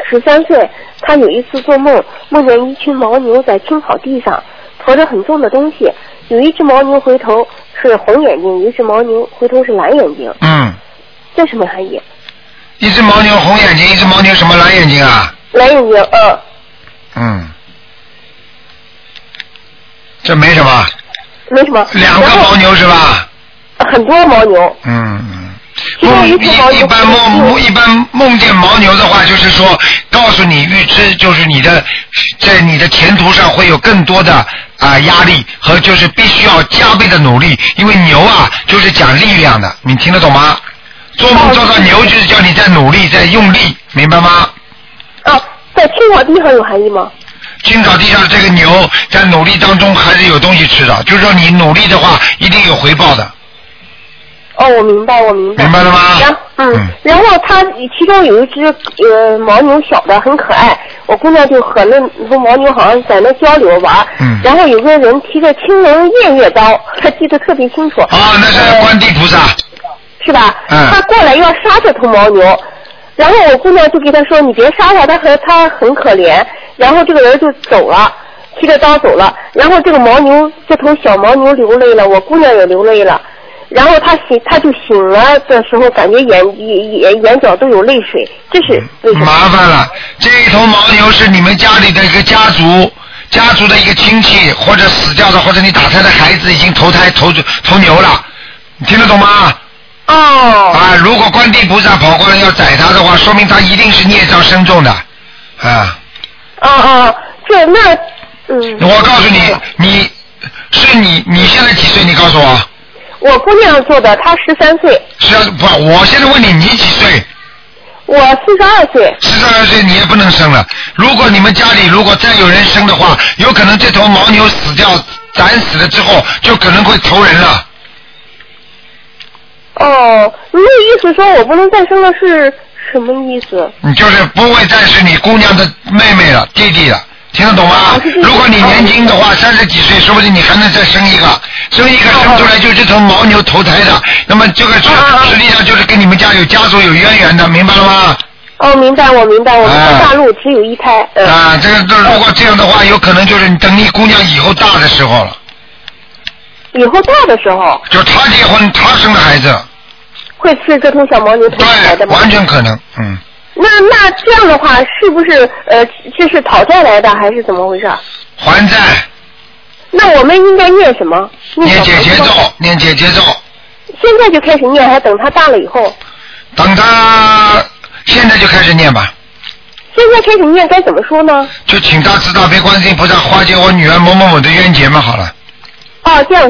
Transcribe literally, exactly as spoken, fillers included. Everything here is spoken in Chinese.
十三岁，他有一次做梦，梦见一群牦牛在青草地上驮着很重的东西，有一只牦牛回头是红眼睛，有一只牦牛回头是蓝眼睛。 嗯。 这什么含义？ 一只牦牛红眼睛，一只牦牛什么蓝眼睛啊？ 蓝眼睛，嗯。 嗯。这没什么。 没什么。 两个牦牛是吧？ 很多牦牛。 嗯嗯。梦一一般梦一般梦见牦牛的话，就是说告诉你预知，就是你的在你的前途上会有更多的啊、呃、压力和就是必须要加倍的努力，因为牛啊就是讲力量的，你听得懂吗？做梦做到牛就是叫你在努力在用力，明白吗？ 啊，在青草地上有含义吗？ 青草地上这个牛在努力当中还是有东西吃的，就是说你努力的话一定有回报的。 哦，我明白，我明白。 明白了吗？ 然嗯，嗯然后他其中有一只呃牦牛小的很可爱，我姑娘就和那和牦牛好像在那交流玩。嗯。然后有个人提着青龙偃月刀，他记得特别清楚。 啊，那是观地菩萨。呃、 是吧？嗯。他过来要杀这头牦牛，然后我姑娘就给他说：“你别杀他，他和他很可怜。”然后这个人就走了，提着刀走了。然后这个牦牛，这头小牦牛流泪了，我姑娘也流泪了。然后他醒，他就醒了的时候，感觉眼眼眼角都有泪水，这是为什么？ 麻烦了，这一头牦牛是你们家里的一个家族，家族的一个亲戚，或者死掉的，或者你打胎的孩子已经投胎投投牛了，你听得懂吗？ 哦。 啊，如果观地菩萨跑过来要宰他的话，说明他一定是孽障深重的，啊。 哦哦，这那嗯。 我告诉你，你是你你现在几岁？你告诉我。 我姑娘做的，她十三岁。 是啊，不，我现在问你，你几岁？ 我四十二岁。 四十二岁你也不能生了。如果你们家里如果再有人生的话，有可能这头牦牛死掉，斩死了之后，就可能会投人了。 哦，那意思说我不能再生了是什么意思？ 你就是不会再是你姑娘的妹妹了，弟弟了。听得懂吗？如果你年轻的话，三十几岁，说不定你还能再生一个，生一个生出来就这头牦牛投胎的，那么这个实实际上就是跟你们家有家族有渊源的，明白了吗？ 哦，明白，我明白，我们在大陆只有一胎。嗯、 啊，这个如果这样的话，有可能就是等你姑娘以后大的时候了。 以后大的时候？ 就她结婚，她生的孩子。 会是这头小牦牛投出来的吗？ 对，完全可能，嗯。 那那这样的话，是不是呃这是讨债来的，还是怎么回事？ 还债。 那我们应该念什么？ 念解结咒，念解结咒。 现在就开始念，还等他大了以后？ 等他现在就开始念吧。 现在开始念该怎么说呢？ 就请大慈大悲观世音菩萨化解我女儿某某某的冤结嘛，好了。 哦，这样。